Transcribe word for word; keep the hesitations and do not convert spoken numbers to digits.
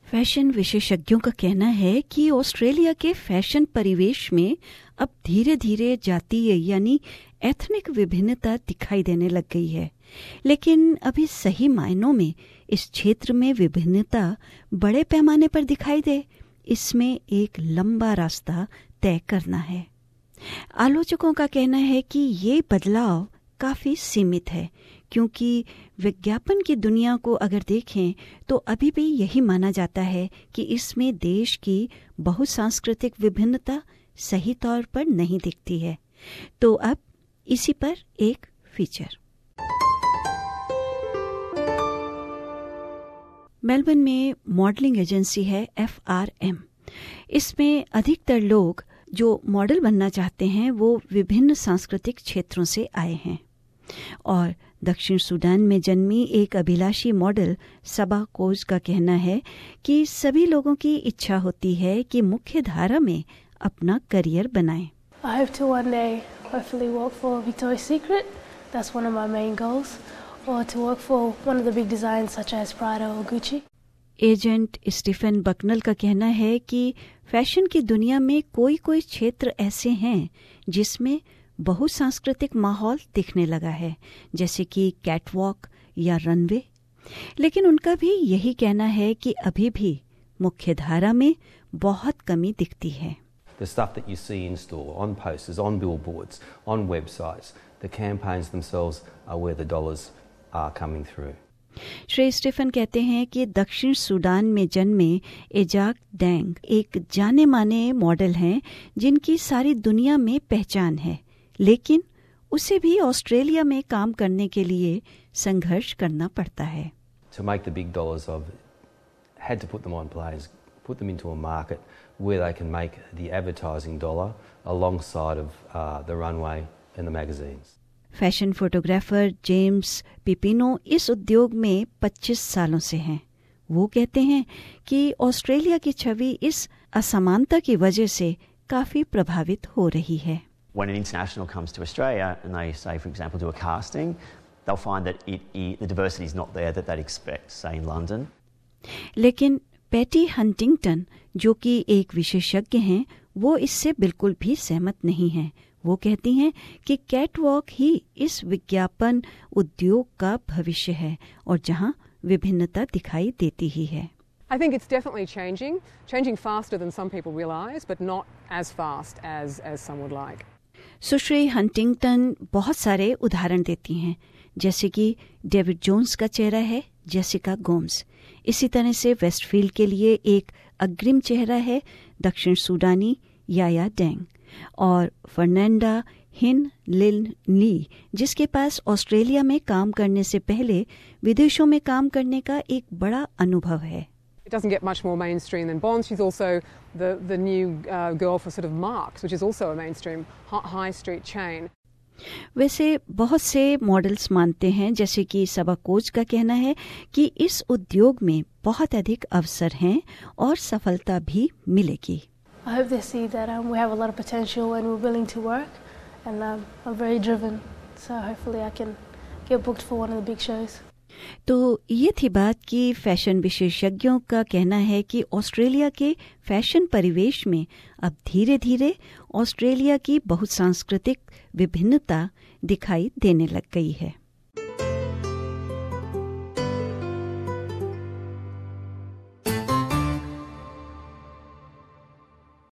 Fashion विशेषज्ञों का कहना है कि ऑस्ट्रेलिया के फैशन परिवेश में अब धीरे धीरे जातीय यानी एथनिक विभिन्नता दिखाई देने लग गई है, लेकिन अभी सही मायनों में इस क्षेत्र में विभिन्नता बड़े पैमाने पर दिखाई दे, इसमें एक लंबा रास्ता तय करना है। आलोचकों का कहना है कि ये बदलाव काफी सीमित है, क्योंकि विज्ञापन की दुनिया को अगर देखें तो अभी भी यही माना जाता है कि इसमें देश की बहुसांस्कृतिक विभिन्नता सही तौर पर नहीं दिखती है। तो अब इसी पर एक फीचर। मेलबर्न में मॉडलिंग एजेंसी है एफ आर एम। इसमें अधिकतर लोग जो मॉडल बनना चाहते हैं वो विभिन्न सांस्कृतिक क्षेत्रों से आए हैं और दक्षिण सूडान में जन्मी एक अभिलाषी मॉडल सबा कोज का कहना है कि सभी लोगों की इच्छा होती है कि मुख्य धारा में अपना करियर बनाएं। I hope to one day hopefully work for Victoria's Secret. That's one of my main goals. Or to work for one of the big designs such as Prada or Gucci. Agent Stephen Bucknall का कहना है कि fashion की दुनिया में कोई कोई क्षेत्र ऐसे हैं जिसमें बहुसांस्कृतिक माहौल दिखने लगा है, जैसे कि कैटवॉक या रनवे, लेकिन उनका भी यही कहना है कि अभी भी मुख्य धारा में बहुत कमी दिखती है। The stuff that you see in store, on posters, on billboards, on websites, the campaigns themselves are where the dollars are coming through. Shri Stephen कहते हैं कि दक्षिण सूडान में जन्मे एजाक डेंग एक जाने माने मॉडल हैं जिनकी सारी दुनिया में पहचान है, लेकिन उसे भी ऑस्ट्रेलिया में काम करने के लिए संघर्ष करना पड़ता है। To make the big dollars, I've had to put them on players, put them into a market where they can make the advertising dollar alongside of uh, the runway and the magazines. Fashion photographer James Pipino इस उद्योग में पच्चीस सालों से हैं। वो कहते हैं कि ऑस्ट्रेलिया की छवि इस असमानता की वजह से काफी प्रभावित हो रही है। When an international comes to Australia and they say, for example, do a casting, they'll find that it, it, the diversity is not there that they'd expect, say in London. लेकिन पैटी हंटिंगटन, जो कि एक विशेषज्ञ हैं, वो इससे बिल्कुल भी सहमत नहीं हैं। वो कहती हैं कि कैटवॉक ही इस विज्ञापन उद्योग का भविष्य है और जहां विभिन्नता दिखाई देती ही है। I think it's definitely changing, changing faster than some people realise, but not as fast as as some would like. Sushri Huntington बहुत सारे उदाहरण देती हैं, जैसे कि डेविड जोन्स का चेहरा है जेसिका गोम्स। इसी तरह से वेस्टफील्ड के लिए एक अग्रिम चेहरा है दक्षिण सूडानी याया डेंग और फर्नांडा हिन लिन ली, जिसके पास ऑस्ट्रेलिया में काम करने से पहले विदेशों में काम करने का एक बड़ा अनुभव है। It doesn't get much more mainstream than Bonds. She's also the the new uh, girl for sort of Marks, which is also a mainstream high street chain. वैसे बहुत से मॉडल्स मानते हैं, जैसे कि सबा कोच का कहना है कि इस उद्योग में बहुत अधिक अवसर हैं और सफलता भी मिलेगी। I hope they see that um, we have a lot of potential and we're willing to work, and um, I'm very driven. So hopefully I can get booked for one of the big shows. तो ये थी बात कि fashion विशेषज्ञों का कहना है कि ऑस्ट्रेलिया के फैशन परिवेश में अब धीरे धीरे ऑस्ट्रेलिया की बहुसांस्कृतिक विभिन्नता दिखाई देने लग गई है।